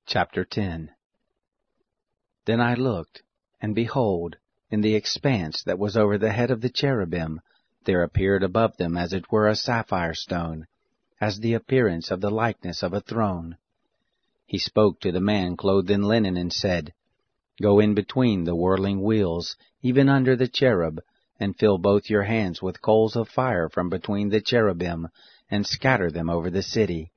Chapter 10. Then I looked, and behold, in the expanse that was over the head of the cherubim, there appeared above them as it were a sapphire stone, as the appearance of the likeness of a throne. He spoke to the man clothed in linen, and said, Go in between the whirling wheels, even under the cherub, and fill both your hands with coals of fire from between the cherubim, and scatter them over the city.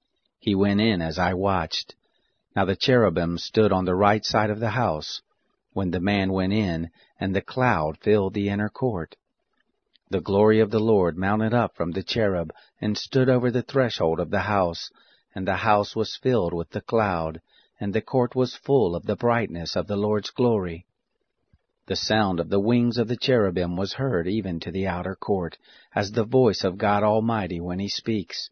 He went in as I watched. Now the cherubim stood on the right side of the house, when the man went in, and the cloud filled the inner court. The glory of the Lord mounted up from the cherub, and stood over the threshold of the house, and the house was filled with the cloud, and the court was full of the brightness of the Lord's glory. The sound of the wings of the cherubim was heard even to the outer court, as the voice of God Almighty when He speaks.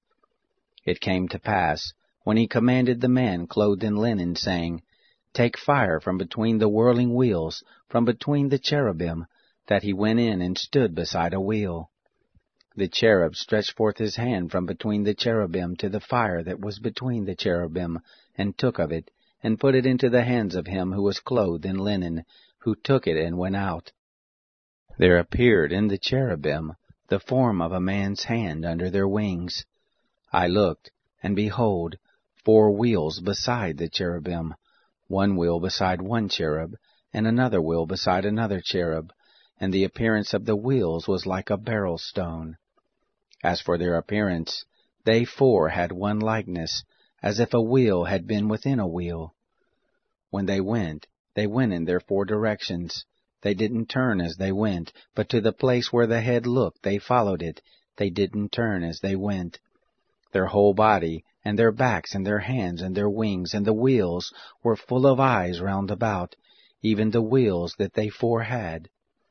It came to pass, when He commanded the man clothed in linen, saying, Take fire from between the whirling wheels, from between the cherubim, that he went in and stood beside a wheel. The cherub stretched forth his hand from between the cherubim to the fire that was between the cherubim, and took of it, and put it into the hands of him who was clothed in linen, who took it and went out. There appeared in the cherubim the form of a man's hand under their wings. I looked, and behold, 4 wheels beside the cherubim, 1 wheel beside one cherub, and another wheel beside another cherub, and the appearance of the wheels was like a beryl stone. As for their appearance, they 4 had one likeness, as if a wheel had been within a wheel. When they went in their 4 directions. They didn't turn as they went, but to the place where the head looked they followed it. They didn't turn as they went. Their whole body, and their backs, and their hands, and their wings, and the wheels were full of eyes round about, even the wheels that they 4 had.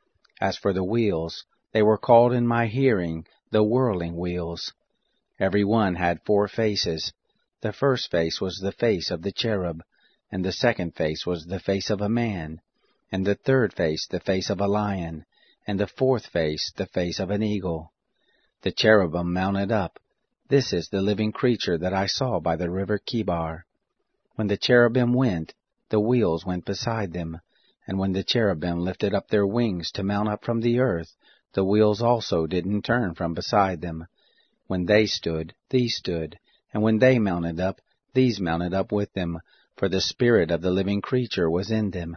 As for the wheels, they were called in my hearing the whirling wheels. Every one had 4 faces. The first face was the face of the cherub, and the second face was the face of a man, and the third face the face of a lion, and the fourth face the face of an eagle. The cherubim mounted up. This is the living creature that I saw by the river Chebar. When the cherubim went, the wheels went beside them, and when the cherubim lifted up their wings to mount up from the earth, the wheels also didn't turn from beside them. When they stood, these stood, and when they mounted up, these mounted up with them, for the spirit of the living creature was in them.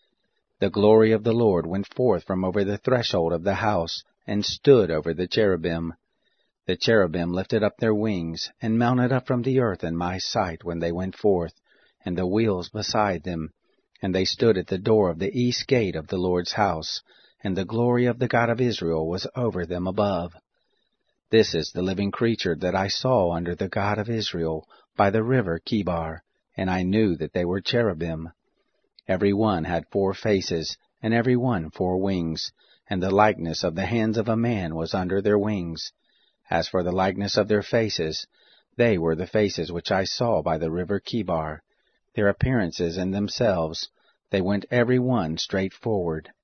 The glory of the Lord went forth from over the threshold of the house, and stood over the cherubim. The cherubim lifted up their wings, and mounted up from the earth in my sight when they went forth, and the wheels beside them. And they stood at the door of the east gate of the Lord's house, and the glory of the God of Israel was over them above. This is the living creature that I saw under the God of Israel by the river Chebar, and I knew that they were cherubim. Every one had 4 faces, and every one 4 wings, and the likeness of the hands of a man was under their wings. As for the likeness of their faces, they were the faces which I saw by the river Chebar. Their appearances in themselves, they went every one straight forward.